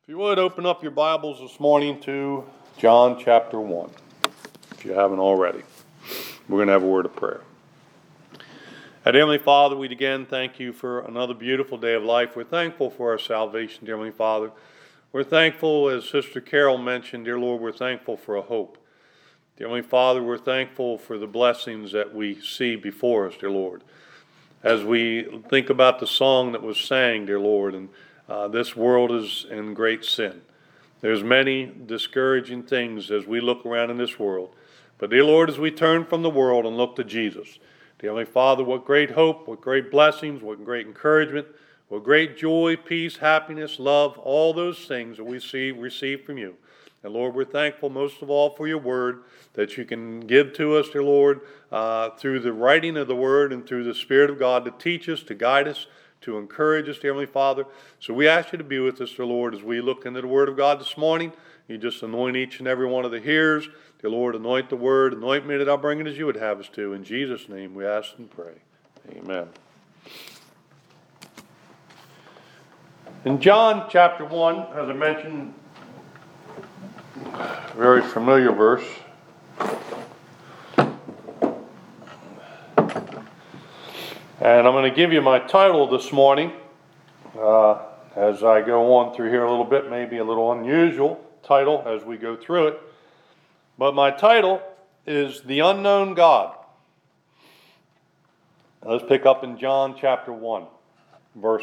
If you would, open up your Bibles this morning to John chapter 1, if you haven't already. We're going to have a word of prayer. Heavenly Father, we again thank you for another beautiful day of life. We're thankful for our salvation, dear Heavenly Father. We're thankful, as Sister Carol mentioned, dear Lord, we're thankful for a hope. Dear Heavenly Father, we're thankful for the blessings that we see before us, dear Lord. As we think about the song that was sang, dear Lord, and this world is in great sin. There's many discouraging things as we look around in this world. But dear Lord, as we turn from the world and look to Jesus, dear Heavenly Father, what great hope, what great blessings, what great encouragement, what great joy, peace, happiness, love, all those things that we receive from you. And Lord, we're thankful most of all for your word that you can give to us, dear Lord, through the writing of the word and through the Spirit of God to teach us, to guide us, to encourage us, dear Heavenly Father. So we ask you to be with us, dear Lord, as we look into the Word of God this morning. You just anoint each and every one of the hearers. Dear Lord, anoint the Word, anoint me that I'll bring it as you would have us to. In Jesus' name we ask and pray. Amen. In John chapter 1, as I mentioned, a very familiar verse. And I'm going to give you my title this morning. As I go on through here a little bit, maybe a little unusual title as we go through it. But my title is The Unknown God. Now let's pick up in John chapter 1, verse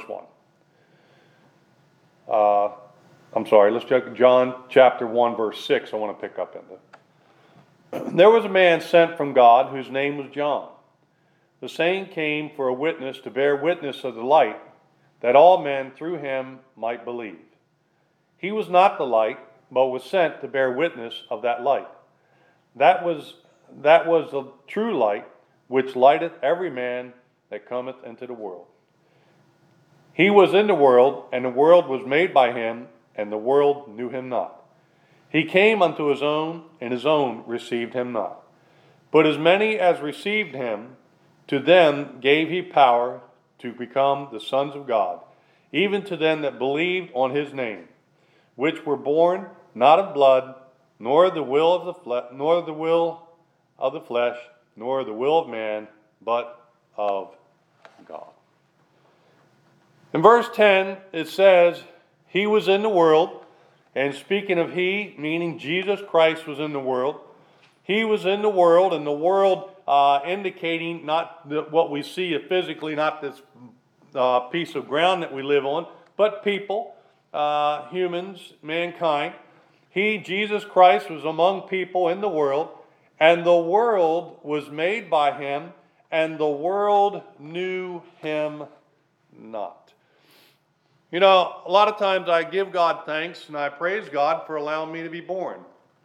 1. Let's check John chapter 1, verse 6. I want to pick up into. There was a man sent from God whose name was John. The same came for a witness to bear witness of the light, that all men through him might believe. He was not the light, but was sent to bear witness of that light. That was the true light, which lighteth every man that cometh into the world. He was in the world, and the world was made by him, and the world knew him not. He came unto his own, and his own received him not. But as many as received him, to them gave he power to become the sons of God, even to them that believed on his name, which were born not of blood, nor the will of the flesh, nor the will of man, but of God. In verse 10, it says, he was in the world, and speaking of he, meaning Jesus Christ was in the world. He was in the world, and the world indicating not what we see physically, not this piece of ground that we live on, but people, humans, mankind. He, Jesus Christ, was among people in the world, and the world was made by him, and the world knew him not. You know, a lot of times I give God thanks, and I praise God for allowing me to be born.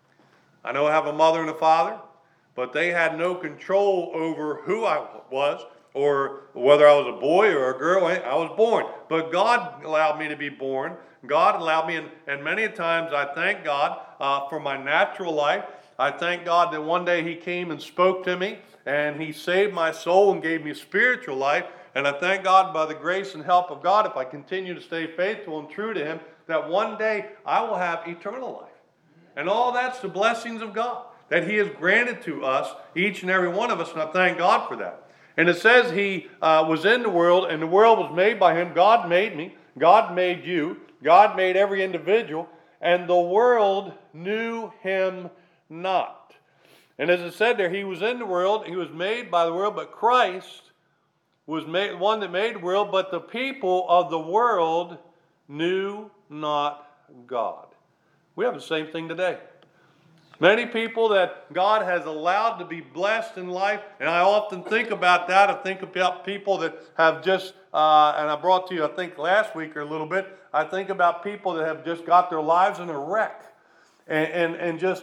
I know I have a mother and a father, but they had no control over who I was or whether I was a boy or a girl. I was born. But God allowed me to be born. God allowed me, and many times I thank God for my natural life. I thank God that one day he came and spoke to me, and he saved my soul and gave me spiritual life. And I thank God by the grace and help of God, if I continue to stay faithful and true to him, that one day I will have eternal life. And all that's the blessings of God that he has granted to us, each and every one of us, and I thank God for that. And it says he was in the world, and the world was made by him. God made me. God made you. God made every individual, and the world knew him not. And as it said there, he was in the world, he was made by the world, but Christ was one that made the world, but the people of the world knew not God. We have the same thing today. Many people that God has allowed to be blessed in life, and I often think about that. I think about people that have just, and I brought to you, I think last week or a little bit, I think about people that have just got their lives in a wreck and just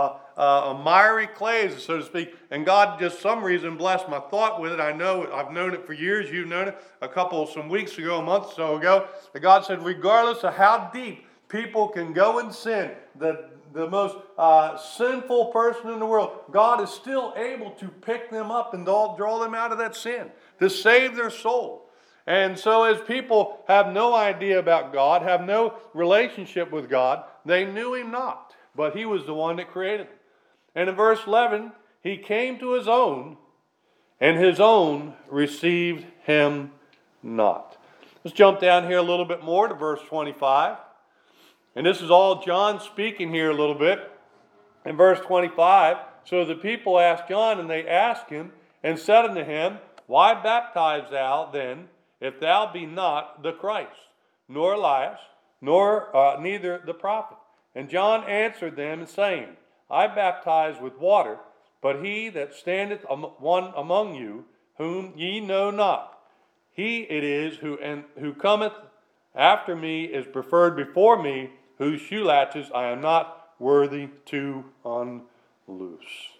a miry clay, so to speak, and God just some reason blessed my thought with it. I know, I've known it for years, you've known it, some weeks ago, a month or so ago, that God said regardless of how deep people can go in sin, the most sinful person in the world, God is still able to pick them up and draw them out of that sin, to save their soul. And so as people have no idea about God, have no relationship with God, they knew him not, but he was the one that created them. And in verse 11, he came to his own, and his own received him not. Let's jump down here a little bit more to verse 25. And this is all John speaking here a little bit. In verse 25, so the people asked John, and they asked him, and said unto him, Why baptize thou then, if thou be not the Christ, nor Elias, nor neither the prophet? And John answered them, saying, I baptize with water, but he that standeth one among you, whom ye know not, he it is who cometh after me is preferred before me, whose shoe latches I am not worthy to unloose.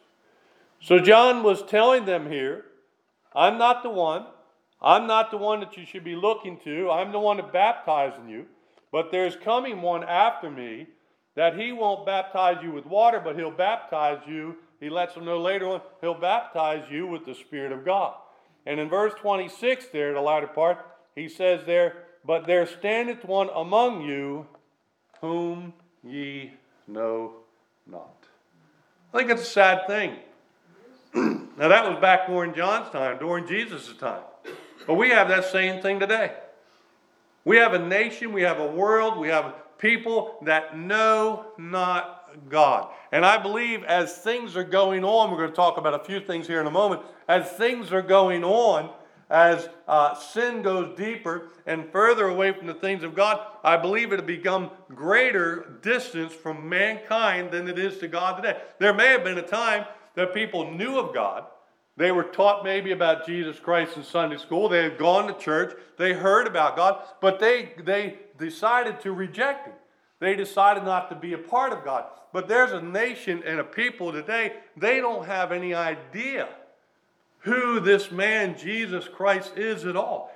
So John was telling them here, I'm not the one. I'm not the one that you should be looking to. I'm the one that baptizing you. But there's coming one after me that he won't baptize you with water, but he'll baptize you. He lets them know later on, he'll baptize you with the Spirit of God. And in verse 26 there, the latter part, he says there, But there standeth one among you whom ye know not. I think it's a sad thing. Now that was back during John's time, during Jesus' time. But we have that same thing today. We have a nation, we have a world, we have people that know not God. And I believe as things are going on, we're going to talk about a few things here in a moment, as things are going on, as sin goes deeper and further away from the things of God, I believe it'll become greater distance from mankind than it is to God today. There may have been a time that people knew of God. They were taught maybe about Jesus Christ in Sunday school. They had gone to church. They heard about God, but they decided to reject him. They decided not to be a part of God. But there's a nation and a people today, they don't have any idea who this man Jesus Christ is at all.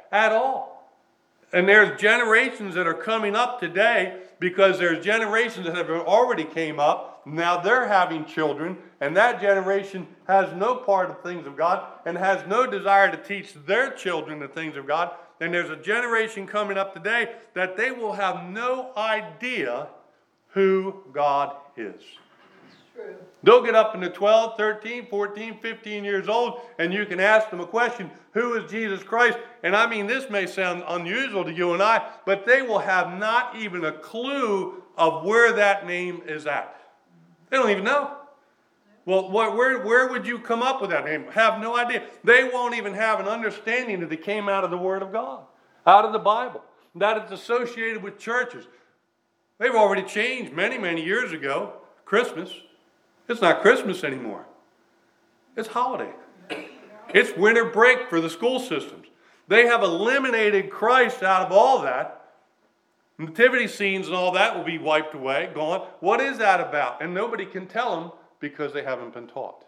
And there's generations that are coming up today because there's generations that have already came up. Now they're having children, and that generation has no part of things of God and has no desire to teach their children the things of God. And there's a generation coming up today that they will have no idea who God is. True. They'll get up into 12, 13, 14, 15 years old, and you can ask them a question, who is Jesus Christ? And I mean, this may sound unusual to you and I, but they will have not even a clue of where that name is at. They don't even know. Well, where would you come up with that name? Have no idea. They won't even have an understanding that it came out of the Word of God, out of the Bible, that it's associated with churches. They've already changed many, many years ago. Christmas. It's not Christmas anymore. It's holiday. It's winter break for the school systems. They have eliminated Christ out of all that. Nativity scenes and all that will be wiped away, gone. What is that about? And nobody can tell them because they haven't been taught.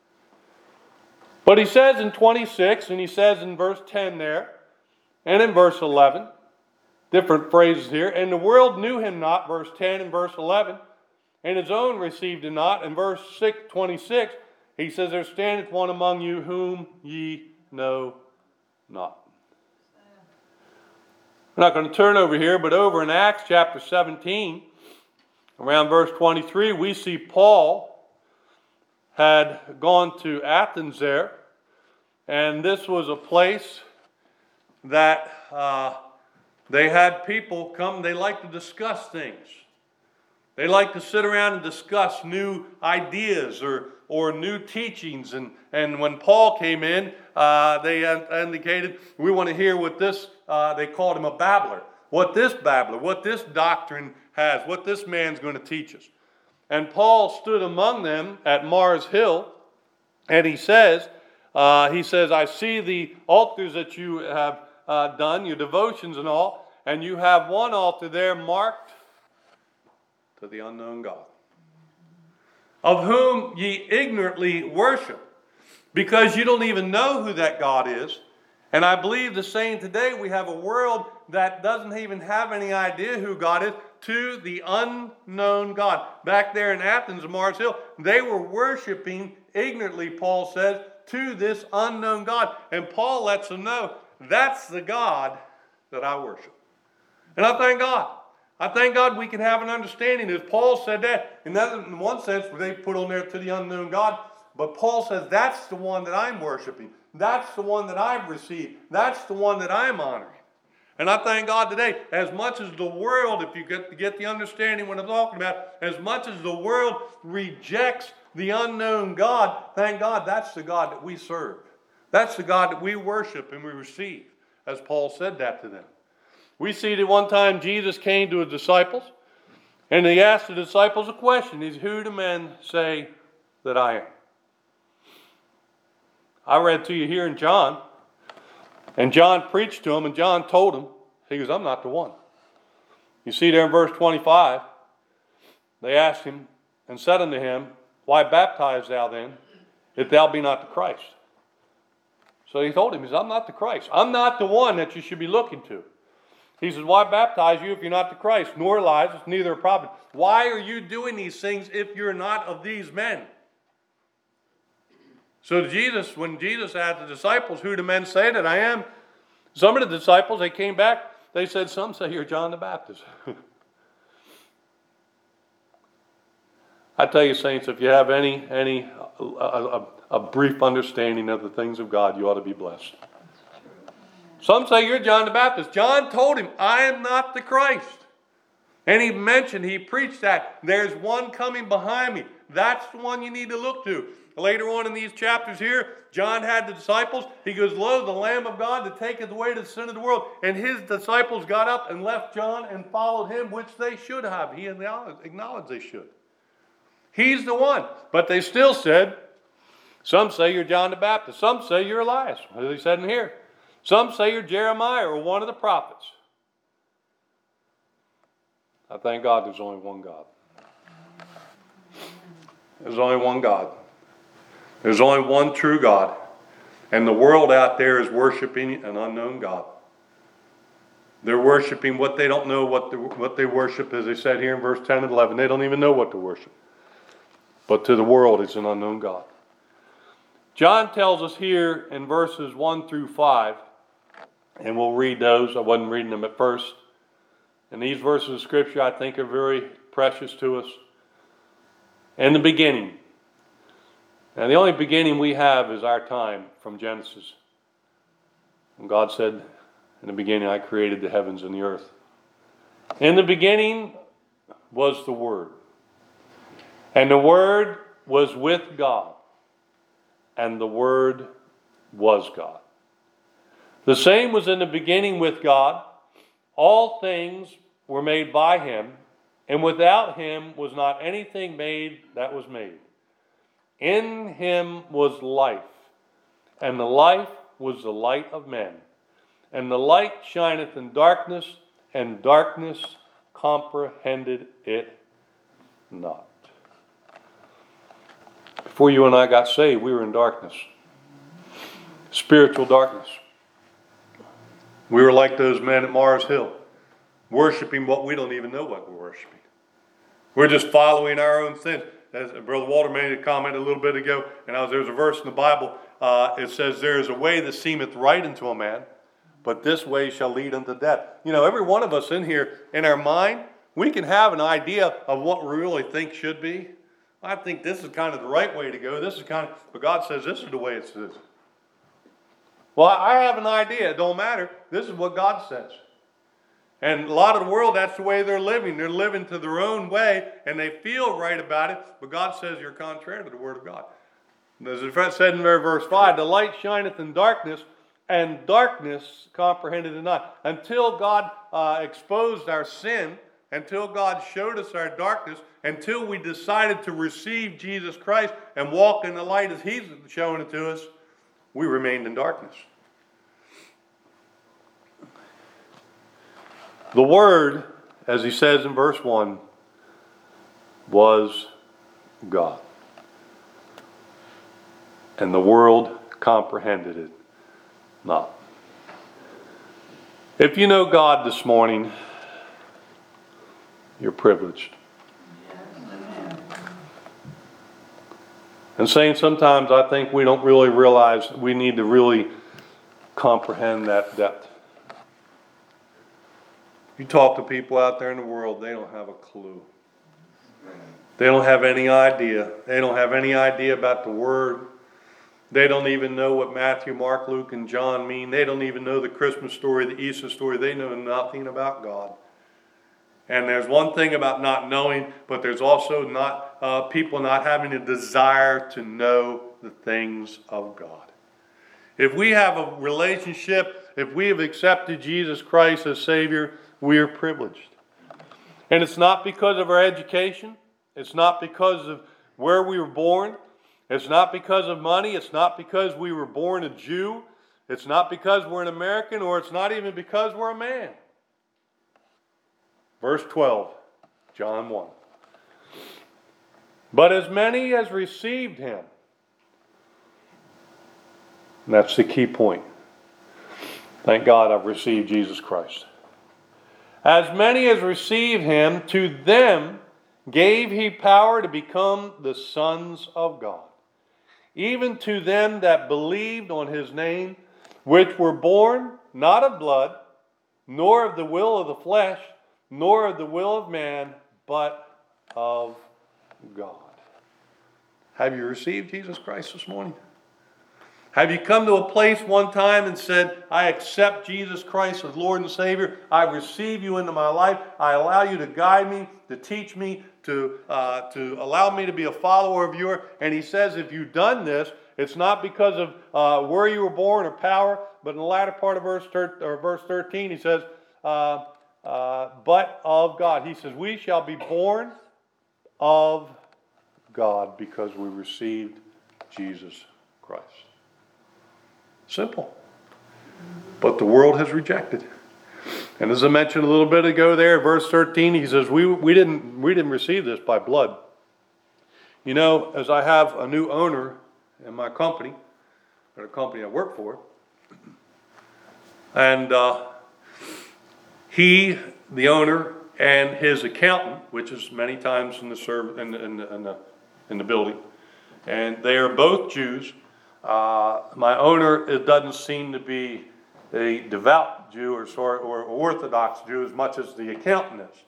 But he says in 26, and he says in verse 10 there, and in verse 11, different phrases here, and the world knew him not, verse 10 and verse 11, and his own received him not. In verse 26, he says, There standeth one among you whom ye know not. We're not going to turn over here, but over in Acts chapter 17, around verse 23, we see Paul had gone to Athens there, and this was a place that they had people come. They like to discuss things. They like to sit around and discuss new ideas or new teachings. And when Paul came in, they indicated, we want to hear what this, they called him a babbler. What this doctrine has, what this man's going to teach us. And Paul stood among them at Mars Hill, and he says, I see the altars that you have done, your devotions and all, and you have one altar there marked to the unknown God, of whom ye ignorantly worship, because you don't even know who that God is. And I believe the same today, we have a world that doesn't even have any idea who God is, to the unknown God. Back there in Athens, Mars Hill, they were worshiping ignorantly, Paul says, to this unknown God. And Paul lets them know, That's the God that I worship. And I thank God. I thank God we can have an understanding. As Paul said that, in one sense, they put on there to the unknown God. But Paul says that's the one that I'm worshiping. That's the one that I've received. That's the one that I'm honoring. And I thank God today, as much as the world, if you get the understanding what I'm talking about, as much as the world rejects the unknown God, thank God that's the God that we serve. That's the God that we worship and we receive, as Paul said that to them. We see that one time Jesus came to his disciples, and he asked the disciples a question. He said, who do men say that I am? I read to you here in John, and John preached to him, and John told him, he goes, I'm not the one. You see there in verse 25, they asked him and said unto him, why baptize thou then, if thou be not the Christ? So he told him, he says, I'm not the Christ. I'm not the one that you should be looking to. He says, why baptize you if you're not the Christ? Nor Elijah, neither a prophet. Why are you doing these things if you're not of these men? So Jesus, when Jesus asked the disciples, who do men say that I am? Some of the disciples, they came back, they said, some say you're John the Baptist. I tell you, saints, if you have a brief understanding of the things of God, you ought to be blessed. Some say you're John the Baptist. John told him, I am not the Christ. And he preached that. There's one coming behind me. That's the one you need to look to. Later on in these chapters here, John had the disciples. He goes, lo, the Lamb of God that taketh away the sin of the world. And his disciples got up and left John and followed him, which they should have. He acknowledged they should. He's the one. But they still said, some say you're John the Baptist. Some say you're Elias. What he said in here? Some say you're Jeremiah or one of the prophets. I thank God there's only one God. There's only one God. There's only one true God. And the world out there is worshiping an unknown God. They're worshiping what they don't know what they worship, as they said here in verse 10 and 11. They don't even know what to worship. But to the world, it's an unknown God. John tells us here in verses 1 through 5, and we'll read those. I wasn't reading them at first. And these verses of Scripture, I think, are very precious to us. In the beginning. And the only beginning we have is our time from Genesis. And God said, in the beginning, I created the heavens and the earth. In the beginning was the Word. And the Word was with God. And the Word was God. The same was in the beginning with God. All things were made by him, and without him was not anything made that was made. In him was life, and the life was the light of men. And the light shineth in darkness, and darkness comprehended it not. Before you and I got saved, we were in darkness. Spiritual darkness. We were like those men at Mars Hill, worshiping what we don't even know what we're worshiping. We're just following our own sins. As Brother Walter made a comment a little bit ago, and there's a verse in the Bible, it says, there is a way that seemeth right unto a man, but this way shall lead unto death. You know, every one of us in here, in our mind, we can have an idea of what we really think should be. I think this is kind of the right way to go. But God says this is the way it is. Well, I have an idea. It don't matter. This is what God says. And a lot of the world, that's the way they're living. They're living to their own way, and they feel right about it, but God says you're contrary to the Word of God. As it said in verse 5, the light shineth in darkness, and darkness comprehended it not. Until God exposed our sin, until God showed us our darkness, until we decided to receive Jesus Christ and walk in the light as He's showing it to us, we remained in darkness. The Word, as he says in verse 1, was God. And the world comprehended it not. If you know God this morning, you're privileged. And saying sometimes I think we don't really realize we need to really comprehend that depth. You talk to people out there in the world, they don't have a clue. They don't have any idea. They don't have any idea about the Word. They don't even know what Matthew, Mark, Luke, and John mean. They don't even know the Christmas story, the Easter story. They know nothing about God. And there's one thing about not knowing, but there's also not people not having a desire to know the things of God. If we have a relationship, if we have accepted Jesus Christ as Savior, we are privileged. And it's not because of our education. It's not because of where we were born. It's not because of money. It's not because we were born a Jew. It's not because we're an American, or it's not even because we're a man. Verse 12, John 1. But as many as received him, and that's the key point. Thank God I've received Jesus Christ. As many as received him, to them gave he power to become the sons of God, even to them that believed on his name, which were born not of blood, nor of the will of the flesh, nor of the will of man, but of God. Have you received Jesus Christ this morning? Have you come to a place one time and said, I accept Jesus Christ as Lord and Savior. I receive you into my life. I allow you to guide me, to teach me, to allow me to be a follower of yours. And he says, if you've done this, it's not because of where you were born or power, but in the latter part of verse 13, he says, but of God. He says, we shall be born of God because we received Jesus Christ. Simple. But the world has rejected. And as I mentioned a little bit ago there, verse 13, he says, we didn't receive this by blood. You know, as I have a new owner in my company, or the company I work for, and he, the owner, and his accountant, which is many times in the building, and they are both Jews. My owner, it doesn't seem to be a devout Jew or Orthodox Jew as much as the accountant is.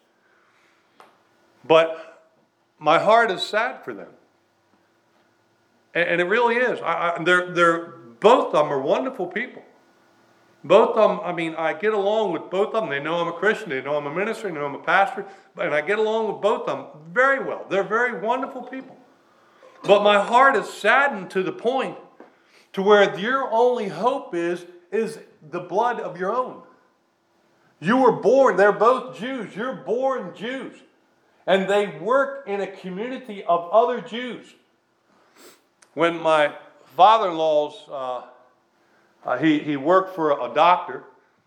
But my heart is sad for them. And it really is. They're both of them are wonderful people. Both of them, I mean, I get along with both of them. They know I'm a Christian. They know I'm a minister. They know I'm a pastor. And I get along with both of them very well. They're very wonderful people. But my heart is saddened to the point to where your only hope is the blood of your own. You were born, they're both Jews. You're born Jews. And they work in a community of other Jews. When my father-in-law's, he worked for a doctor.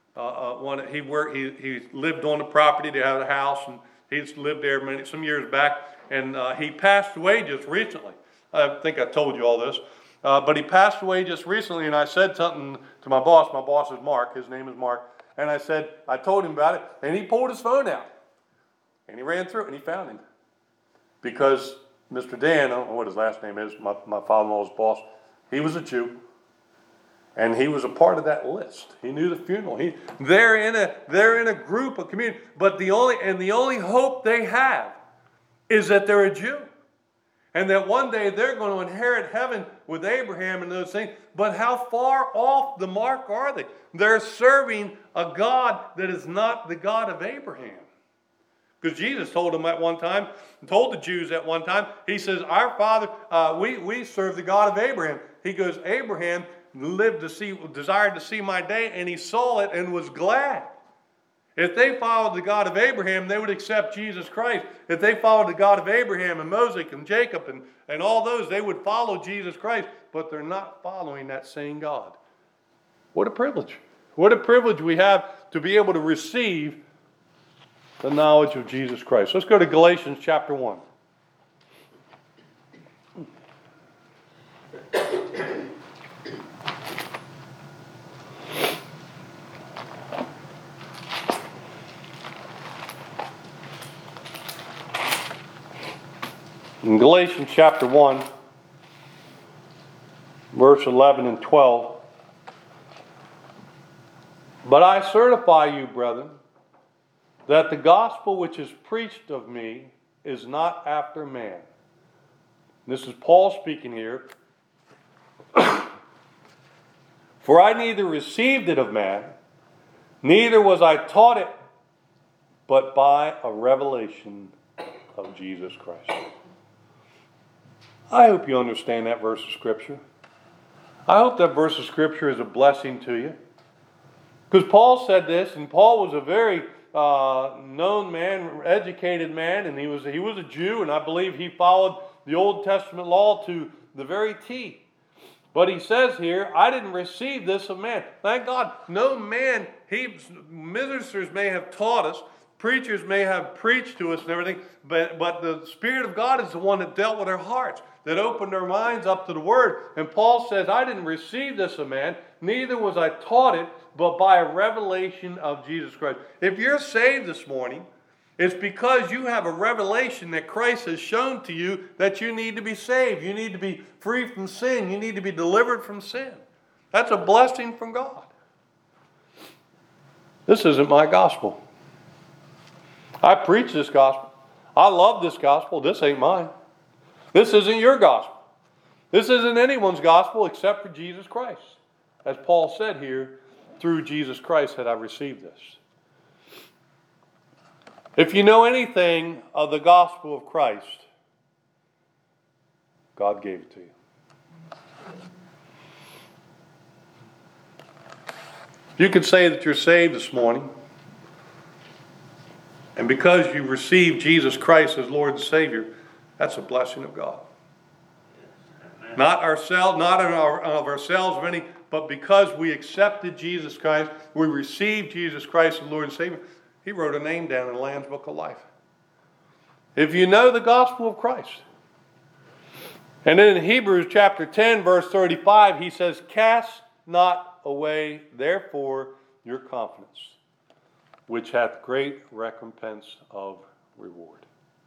He lived on the property. They had a house, and he's lived there some years back. And he passed away just recently. I think I told you all this. But he passed away just recently, and I said something to my boss. My boss is Mark. His name is Mark. And I told him about it, and he pulled his phone out. And he ran through it, and he found him. Because Mr. Dan, I don't know what his last name is, my father-in-law's boss, he was a Jew. And he was a part of that list. He knew the funeral. They're in a group, a community. But the only hope they have is that they're a Jew. And that one day they're going to inherit heaven with Abraham and those things. But how far off the mark are they? They're serving a God that is not the God of Abraham. Because Jesus told them at one time, told the Jews at one time, he says, our father, we serve the God of Abraham. He goes, Abraham desired to see my day, and he saw it and was glad. If they followed the God of Abraham, they would accept Jesus Christ. If they followed the God of Abraham and Moses and Jacob and all those, they would follow Jesus Christ. But they're not following that same God. What a privilege. What a privilege we have to be able to receive the knowledge of Jesus Christ. Let's go to Galatians chapter 1. In Galatians chapter 1, verse 11 and 12, But I certify you, brethren, that the gospel which is preached of me is not after man. This is Paul speaking here. For I neither received it of man, neither was I taught it, but by a revelation of Jesus Christ. I hope you understand that verse of Scripture. I hope that verse of Scripture is a blessing to you. Because Paul said this, and Paul was a very known man, educated man, and he was a Jew, and I believe he followed the Old Testament law to the very T. But he says here, I didn't receive this of man. Thank God, no man, ministers may have taught us, preachers may have preached to us and everything, but the Spirit of God is the one that dealt with our hearts, that opened our minds up to the Word. And Paul says, I didn't receive this of man, neither was I taught it, but by a revelation of Jesus Christ. If you're saved this morning, it's because you have a revelation that Christ has shown to you that you need to be saved. You need to be free from sin. You need to be delivered from sin. That's a blessing from God. This isn't my gospel. I preach this gospel. I love this gospel. This ain't mine. This isn't your gospel. This isn't anyone's gospel except for Jesus Christ. As Paul said here, through Jesus Christ had I received this. If you know anything of the gospel of Christ, God gave it to you. You could say that you're saved this morning, and because you received Jesus Christ as Lord and Savior, that's a blessing of God. Not ourselves, not of ourselves of any, but because we accepted Jesus Christ, we received Jesus Christ as Lord and Savior, He wrote a name down in the Lamb's Book of Life. If you know the gospel of Christ. And then in Hebrews chapter 10, verse 35, he says, cast not away, therefore, your confidence, which hath great recompense of reward.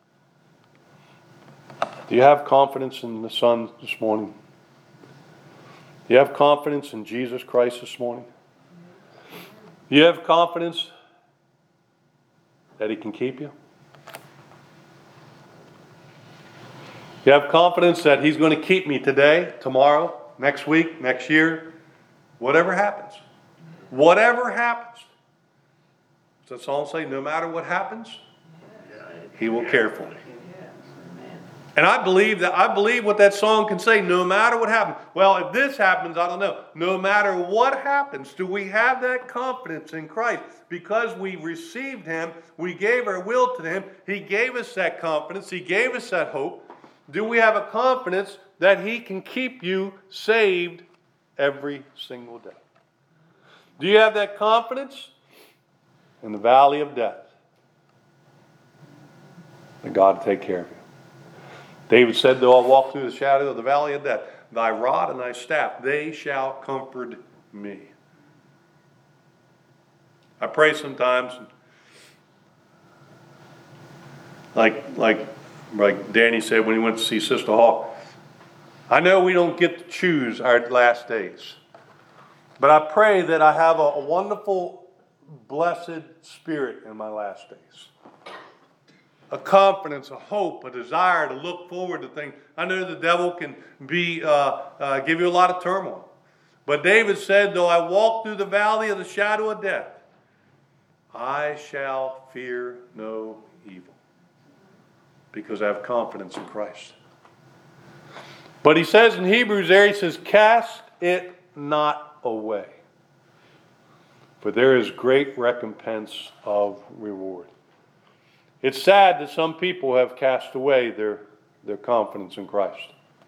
Do you have confidence in the Son this morning? Do you have confidence in Jesus Christ this morning? Do you have confidence that He can keep you? You have confidence that He's going to keep me today, tomorrow, next week, next year, whatever happens. Whatever happens. Does that song say, no matter what happens, He will care for me? And I believe what that song can say, no matter what happens. Well, if this happens, I don't know. No matter what happens, do we have that confidence in Christ? Because we received Him, we gave our will to Him, He gave us that confidence, He gave us that hope. Do we have a confidence that He can keep you saved every single day? Do you have that confidence in the valley of death that God will take care of you? David said, though I walk through the shadow of the valley of death, thy rod and thy staff, they shall comfort me. I pray sometimes, like Danny said when he went to see Sister Hawk, I know we don't get to choose our last days, but I pray that I have a wonderful, blessed spirit in my last days. A confidence, a hope, a desire to look forward to things. I know the devil can give you a lot of turmoil. But David said, though I walk through the valley of the shadow of death, I shall fear no evil. Because I have confidence in Christ. But he says in Hebrews there, he says, cast it not away. For there is great recompense of reward. It's sad that some people have cast away their confidence in Christ.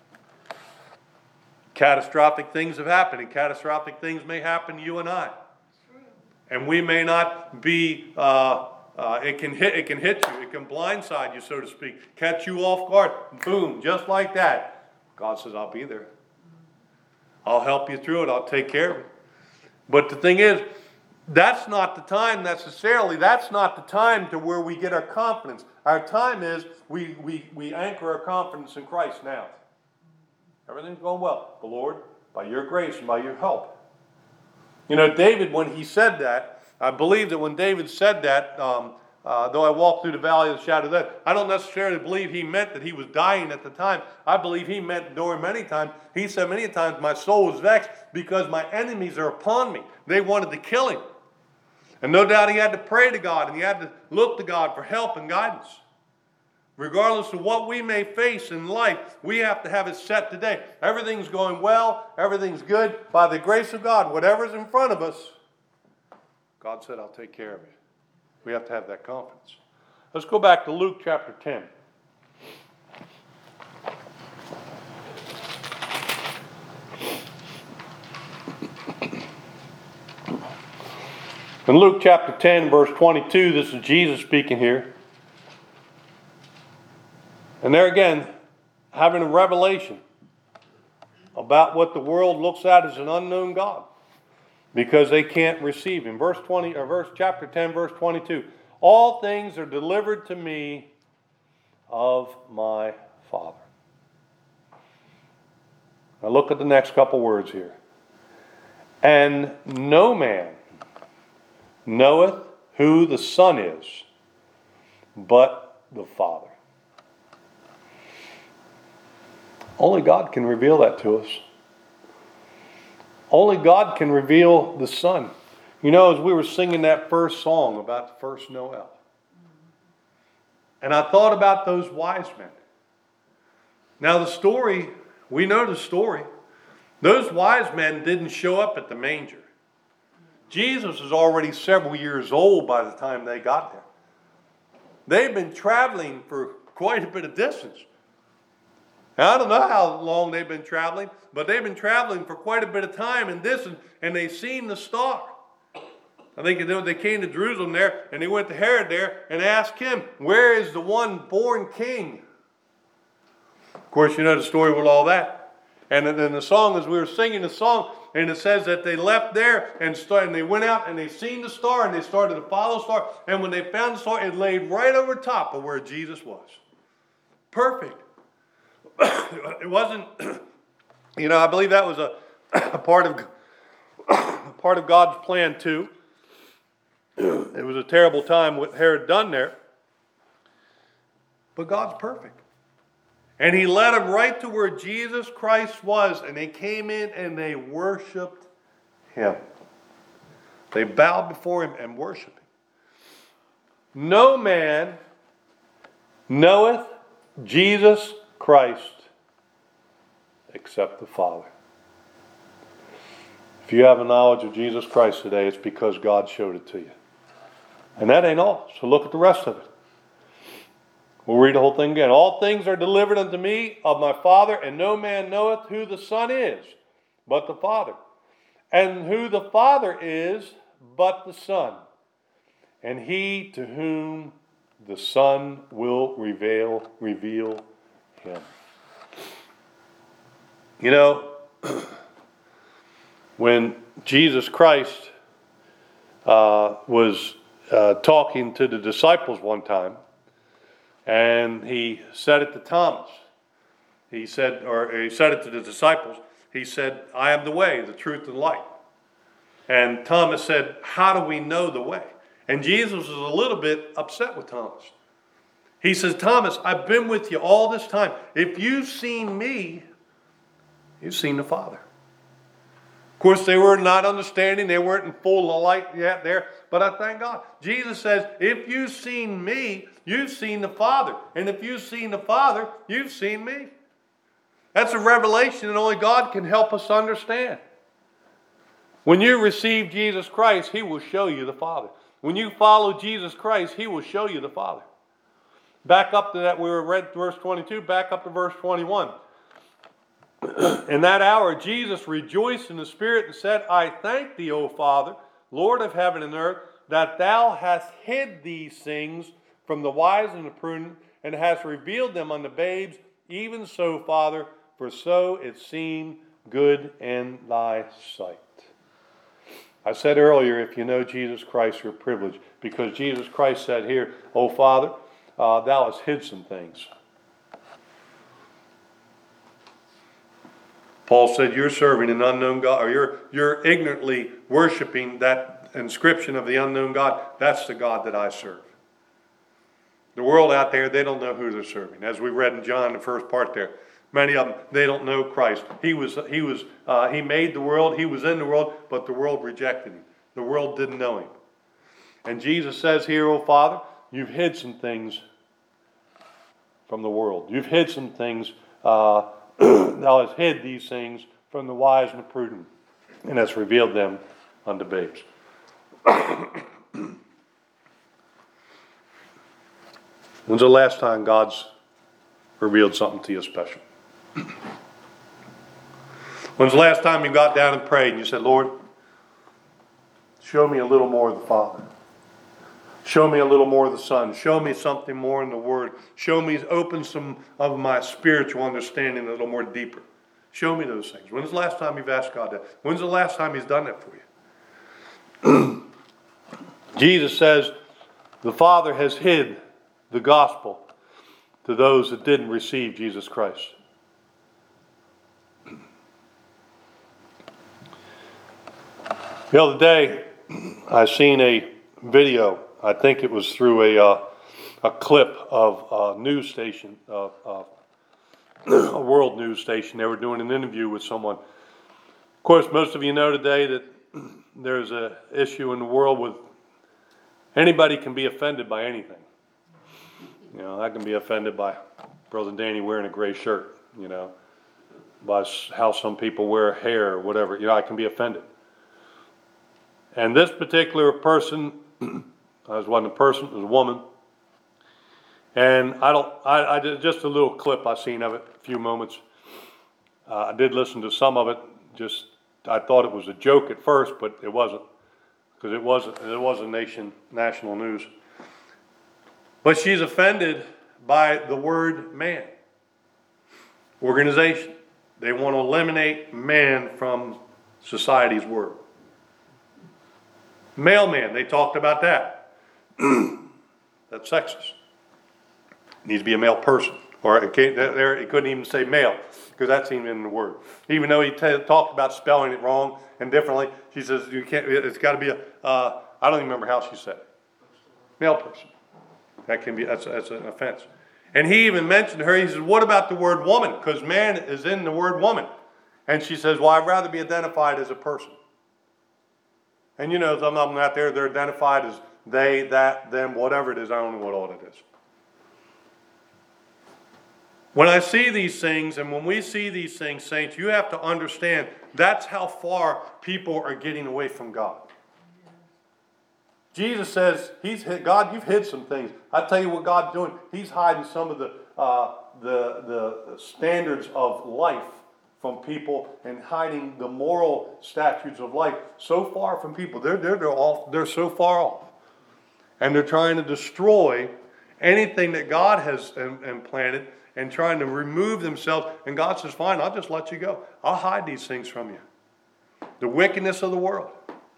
Catastrophic things have happened, and catastrophic things may happen to you and I. And we may not be, it can hit you, it can blindside you, so to speak, catch you off guard, boom, just like that. God says, I'll be there. I'll help you through it, I'll take care of it. But the thing is, that's not the time necessarily. That's not the time to where we get our confidence. Our time is we anchor our confidence in Christ now. Everything's going well. The Lord, by your grace and by your help, You know, David, when he said that, I believe that when David said that, though I walk through the valley of the shadow of death, I don't necessarily believe he meant that he was dying at the time. I believe he meant during many times, he said many times, my soul is vexed because my enemies are upon me. They wanted to kill him. And no doubt he had to pray to God and he had to look to God for help and guidance. Regardless of what we may face in life, we have to have it set today. Everything's going well, everything's good. By the grace of God, whatever's in front of us, God said, I'll take care of it. We have to have that confidence. Let's go back to Luke chapter 10. In Luke chapter 10, verse 22, this is Jesus speaking here. And there again, having a revelation about what the world looks at as an unknown God, because they can't receive him. Chapter 10, verse 22. All things are delivered to me of my Father. Now look at the next couple words here. And no man knoweth who the Son is, but the Father. Only God can reveal that to us. Only God can reveal the Son. You know, as we were singing that first song about the first Noel, and I thought about those wise men. Now the story, we know the story. Those wise men didn't show up at the manger. Jesus was already several years old by the time they got there. They've been traveling for quite a bit of distance. Now, I don't know how long they've been traveling, but they've been traveling for quite a bit of time and distance, and they've seen the star. I think they came to Jerusalem there, and they went to Herod there and asked him, where is the one born king? Of course, you know the story with all that. And then the song, as we were singing the song, and it says that they left there and they went out and they seen the star and they started to follow the star. And when they found the star, it laid right over top of where Jesus was. Perfect. It wasn't, I believe that was a part of God's plan too. It was a terrible time what Herod done there. But God's perfect. And he led them right to where Jesus Christ was, and they came in and they worshiped him. They bowed before him and worshiped him. No man knoweth Jesus Christ except the Father. If you have a knowledge of Jesus Christ today, it's because God showed it to you. And that ain't all. So look at the rest of it. We'll read the whole thing again. All things are delivered unto me of my Father, and no man knoweth who the Son is, but the Father. And who the Father is, but the Son. And he to whom the Son will reveal him. You know, when Jesus Christ was talking to the disciples one time, and he said it to Thomas. He said it to the disciples. He said, I am the way, the truth, and the light. And Thomas said, how do we know the way? And Jesus was a little bit upset with Thomas. He says, Thomas, I've been with you all this time. If you've seen me, you've seen the Father. Of course, they were not understanding. They weren't in full light yet there. But I thank God. Jesus says, if you've seen me, you've seen the Father. And if you've seen the Father, you've seen me. That's a revelation that only God can help us understand. When you receive Jesus Christ, he will show you the Father. When you follow Jesus Christ, he will show you the Father. Back up to that, we read verse 22, back up to verse 21. In that hour, Jesus rejoiced in the Spirit and said, I thank thee, O Father, Lord of heaven and earth, that thou hast hid these things from the wise and the prudent, and hast revealed them unto babes. Even so, Father, for so it seemed good in thy sight. I said earlier, if you know Jesus Christ, you're privileged, because Jesus Christ said here, O Father, thou hast hid some things. Paul said, you're serving an unknown God, or you're ignorantly worshiping that inscription of the unknown God. That's the God that I serve. The world out there, they don't know who they're serving. As we read in John, the first part there, many of them, they don't know Christ. He made the world, he was in the world, but the world rejected him. The world didn't know him. And Jesus says here, oh Father, you've hid some things from the world. You've hid some things, thou hast hid these things from the wise and the prudent, and hast revealed them unto babes. When's the last time God's revealed something to you special? When's the last time you got down and prayed and you said, Lord, show me a little more of the Father. Show me a little more of the Son. Show me something more in the Word. Show me, open some of my spiritual understanding a little more deeper. Show me those things. When's the last time you've asked God that? When's the last time He's done that for you? Jesus says the Father has hid the gospel to those that didn't receive Jesus Christ. The other day, I seen a video. I think it was through a clip of a news station, a world news station. They were doing an interview with someone. Of course, most of you know today that there's an issue in the world with anybody can be offended by anything. You know, I can be offended by Brother Danny wearing a gray shirt, you know, by how some people wear hair or whatever. You know, I can be offended. And this particular person, wasn't a person, it was a woman. And I did just a little clip I seen of it, a few moments. I did listen to some of it. I thought it was a joke at first, but it wasn't, because it was national news. But she's offended by the word man. Organization. They want to eliminate man from society's word. Mailman, they talked about that. That's sexist. It needs to be a male person. Or it couldn't even say male, because that's even in the word. Even though he talked about spelling it wrong and differently, she says you can't. It's got to be I don't even remember how she said it. Male person. That's an offense. And he even mentioned her. He says, "What about the word woman? Because man is in the word woman." And she says, "Well, I'd rather be identified as a person." And you know, some of them out there, they're identified as they, that, them, whatever it is. I don't know what all it is. When I see these things, and when we see these things, saints, you have to understand that's how far people are getting away from God. Jesus says, God, you've hid some things. I tell you what God's doing. He's hiding some of the standards of life from people and hiding the moral statutes of life so far from people. They're so far off. And they're trying to destroy anything that God has implanted and trying to remove themselves. And God says, fine, I'll just let you go. I'll hide these things from you. The wickedness of the world.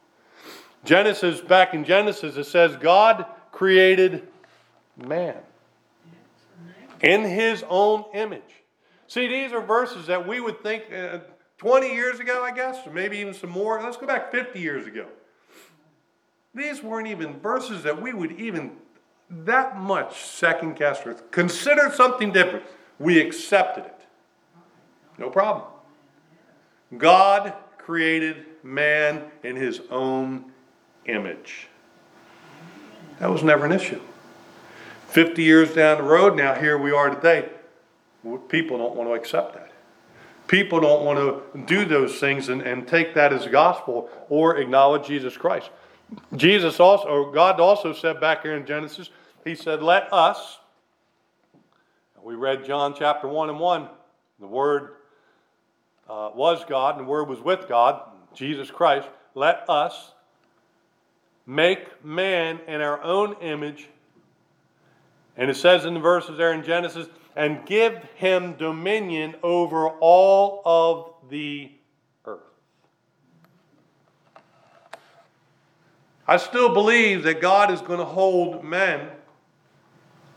Back in Genesis, it says God created man in His own image. See, these are verses that we would think 20 years ago, I guess, or maybe even some more. Let's go back 50 years ago. These weren't even verses that we would even that much second guess or consider something different. We accepted it. No problem. God created man in His own image. That was never an issue. 50 years down the road now, here we are today. People don't want to accept that. People don't want to do those things and take that as gospel or acknowledge Jesus Christ. God also said back here in Genesis, He said, let us, we read John chapter 1 and 1, the Word was God and the Word was with God, Jesus Christ, let us make man in our own image. And it says in the verses there in Genesis, and give him dominion over all of the earth. I still believe that God is going to hold men,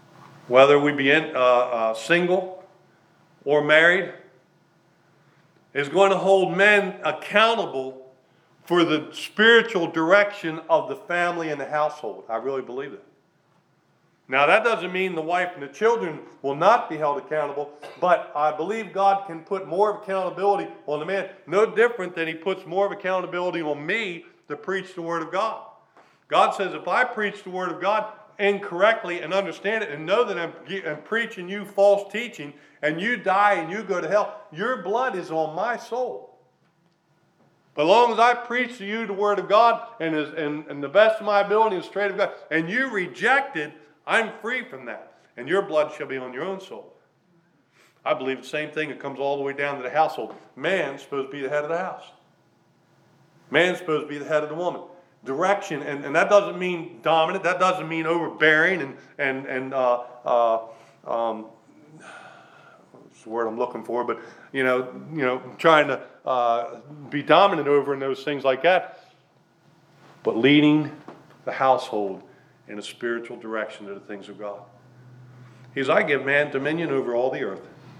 whether we be single or married, is going to hold men accountable for the spiritual direction of the family and the household. I really believe that. Now, that doesn't mean the wife and the children will not be held accountable, but I believe God can put more of accountability on the man, no different than he puts more of accountability on me to preach the Word of God. God says if I preach the Word of God incorrectly and understand it and know that I'm preaching you false teaching and you die and you go to hell, your blood is on my soul. But as long as I preach to you the Word of God and the best of my ability and straight of God, and you reject it, I'm free from that. And your blood shall be on your own soul. I believe the same thing that comes all the way down to the household. Man's supposed to be the head of the house. Man's supposed to be the head of the woman. Direction, and that doesn't mean dominant. That doesn't mean overbearing and what's the word I'm looking for? But trying to be dominant over and those things like that. But leading the household in a spiritual direction to the things of God. He says, I give man dominion over all the earth.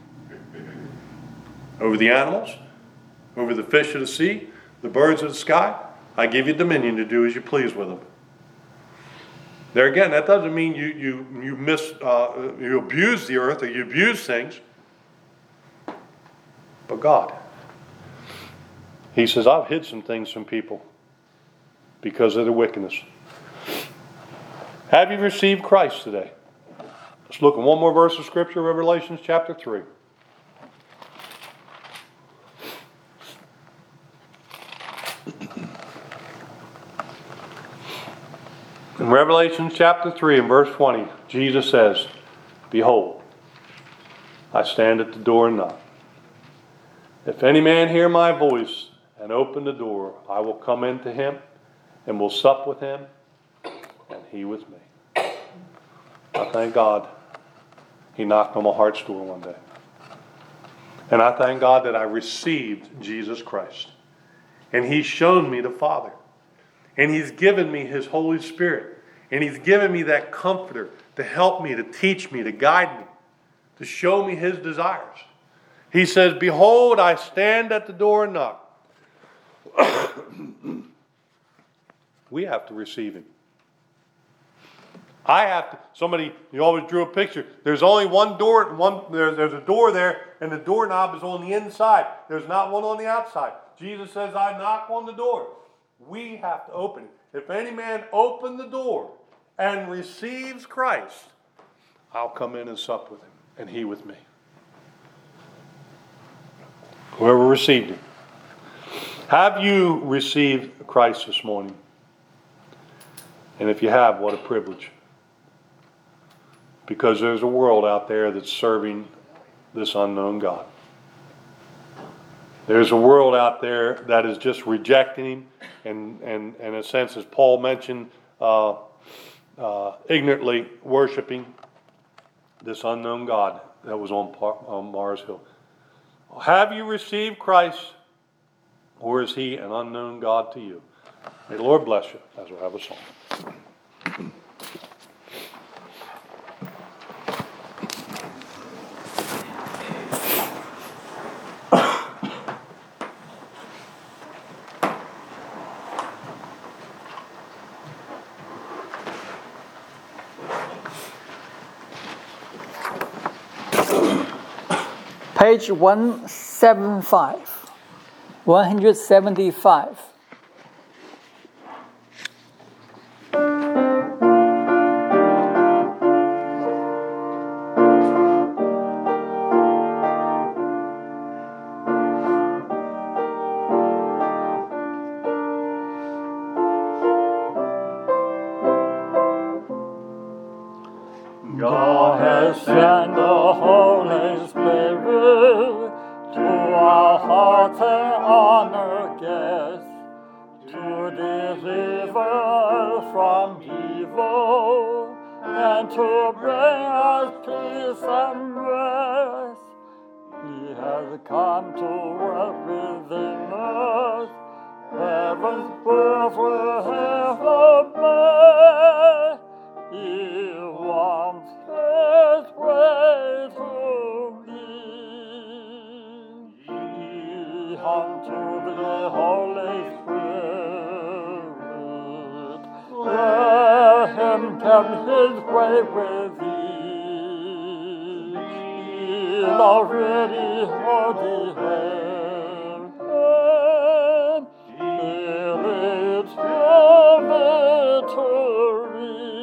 Over the animals, over the fish of the sea, the birds of the sky. I give you dominion to do as you please with them. There again, that doesn't mean you abuse the earth or you abuse things. But God. He says, I've hid some things from people because of their wickedness. Have you received Christ today? Let's look at one more verse of Scripture, Revelation chapter 3. In Revelation chapter 3 and verse 20, Jesus says, Behold, I stand at the door and knock. If any man hear my voice and open the door, I will come into him and will sup with him and he with me. I thank God he knocked on my heart's door one day. And I thank God that I received Jesus Christ. And he's shown me the Father. And he's given me his Holy Spirit. And he's given me that comforter to help me, to teach me, to guide me, to show me his desires. He says, Behold, I stand at the door and knock. We have to receive him. I have to. You always drew a picture. There's only one door. There's a door there, and the doorknob is on the inside. There's not one on the outside. Jesus says, I knock on the door. We have to open it. If any man open the door and receives Christ, I'll come in and sup with him, and he with me. Whoever received him. Have you received Christ this morning? And if you have, what a privilege. Because there's a world out there that's serving this unknown God. There's a world out there that is just rejecting him and in a sense, as Paul mentioned, ignorantly worshiping this unknown God that was on Mars Hill. Have you received Christ, or is he an unknown God to you? May the Lord bless you as we have a song. Page 175. 175. God has sent the Holy Spirit to our hearts and honor guests, to deliver us from evil and to bring us peace and rest. He has come to work within us, heaven's birth will ever bear. He wants his way to me. He unto the Holy Spirit. Let him have his way with thee. He'll already hold thee hand. He'll it your victory.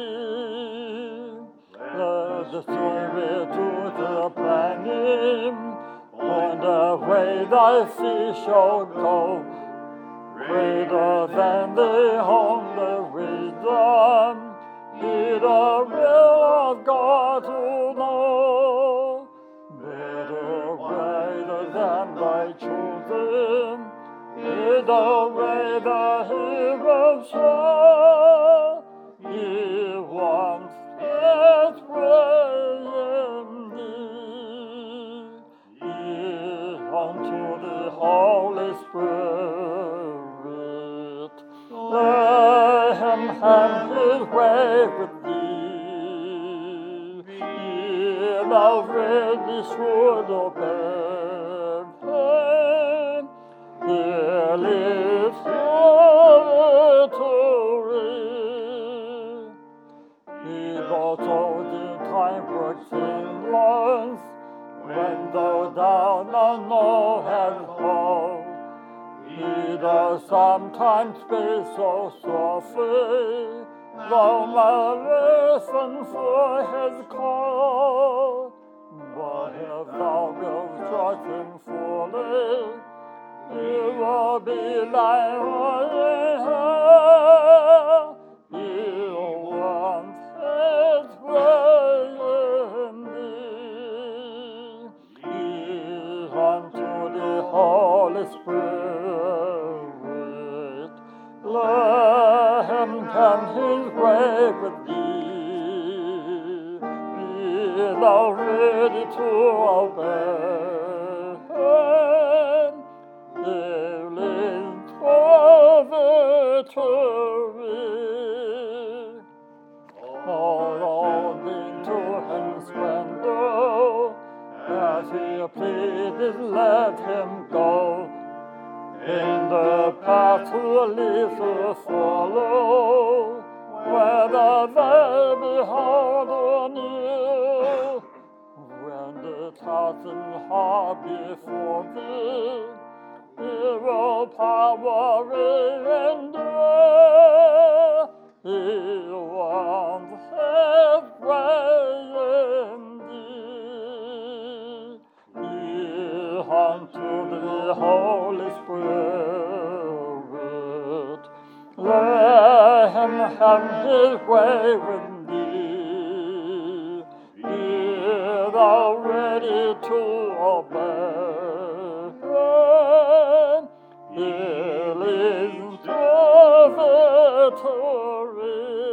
Let the Spirit do the planning. On the way thy feet shall go, greater than the only wisdom, be the will of God to know. Better greater than thy children, be the way the heroes show. He wants his way in thee. Unto the Holy Spirit, let him have his way with thee. He'll already should obey. He'll is your victory. He also the time works in lungs, when thou down on no head hold. He does sometimes speak so softly, thou must listen for his call. But if thou wilt trust him fully, he will be like one. He wants his way in thee. Unto the Holy Spirit, let him have his way with thee. Be thou ready to obey. There is victory. All into his splendor, as he pleaded, let him go. In the path to lead to follow, whether they behold or near. When the 1,000 are before thee, hero power endure. He wants his way in thee. Unto the Holy Spirit, let him have his way with thee. Be thou ready to obey. He leads to victory.